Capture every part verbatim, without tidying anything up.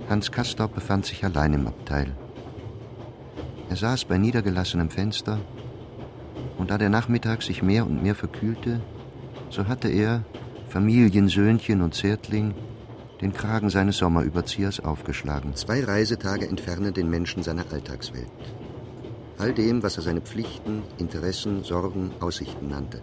Hans Castorp befand sich allein im Abteil. Er saß bei niedergelassenem Fenster, und da der Nachmittag sich mehr und mehr verkühlte, so hatte er, Familiensöhnchen und Zärtling, den Kragen seines Sommerüberziehers aufgeschlagen. Zwei Reisetage entfernen den Menschen seiner Alltagswelt. All dem, was er seine Pflichten, Interessen, Sorgen, Aussichten nannte.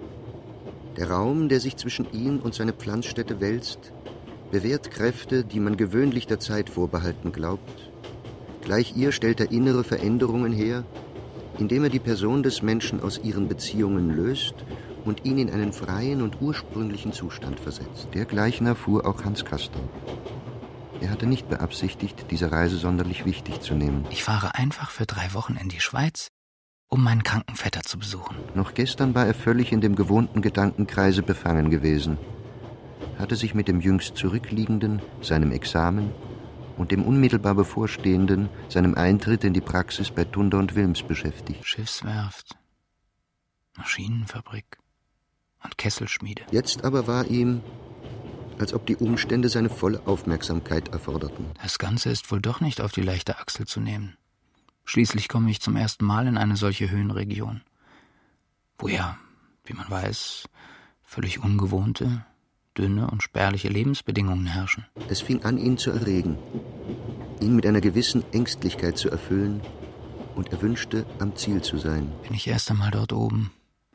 Der Raum, der sich zwischen ihn und seine Pflanzstätte wälzt, bewährt Kräfte, die man gewöhnlich der Zeit vorbehalten glaubt. Gleich ihr stellt er innere Veränderungen her, indem er die Person des Menschen aus ihren Beziehungen löst und ihn in einen freien und ursprünglichen Zustand versetzt. Dergleichen erfuhr auch Hans Castorp. Er hatte nicht beabsichtigt, diese Reise sonderlich wichtig zu nehmen. Ich fahre einfach für drei Wochen in die Schweiz, um meinen kranken Vetter zu besuchen. Noch gestern war er völlig in dem gewohnten Gedankenkreise befangen gewesen, hatte sich mit dem jüngst zurückliegenden, seinem Examen, und dem unmittelbar bevorstehenden, seinem Eintritt in die Praxis bei Thunder und Wilms beschäftigt. Schiffswerft, Maschinenfabrik und Kesselschmiede. Jetzt aber war ihm, als ob die Umstände seine volle Aufmerksamkeit erforderten. Das Ganze ist wohl doch nicht auf die leichte Achsel zu nehmen. Schließlich komme ich zum ersten Mal in eine solche Höhenregion, wo ja, wie man weiß, völlig ungewohnte, dünne und spärliche Lebensbedingungen herrschen. Es fing an, ihn zu erregen, ihn mit einer gewissen Ängstlichkeit zu erfüllen, und er wünschte, am Ziel zu sein. Bin ich erst einmal dort oben,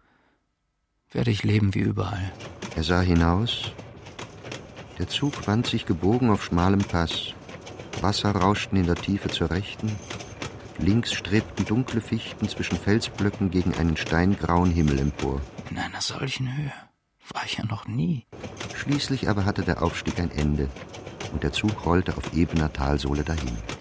werde ich leben wie überall. Er sah hinaus. Der Zug wand sich gebogen auf schmalem Pass. Wasser rauschten in der Tiefe zur Rechten. Links strebten dunkle Fichten zwischen Felsblöcken gegen einen steingrauen Himmel empor. In einer solchen Höhe war ich ja noch nie. Schließlich aber hatte der Aufstieg ein Ende, und der Zug rollte auf ebener Talsohle dahin.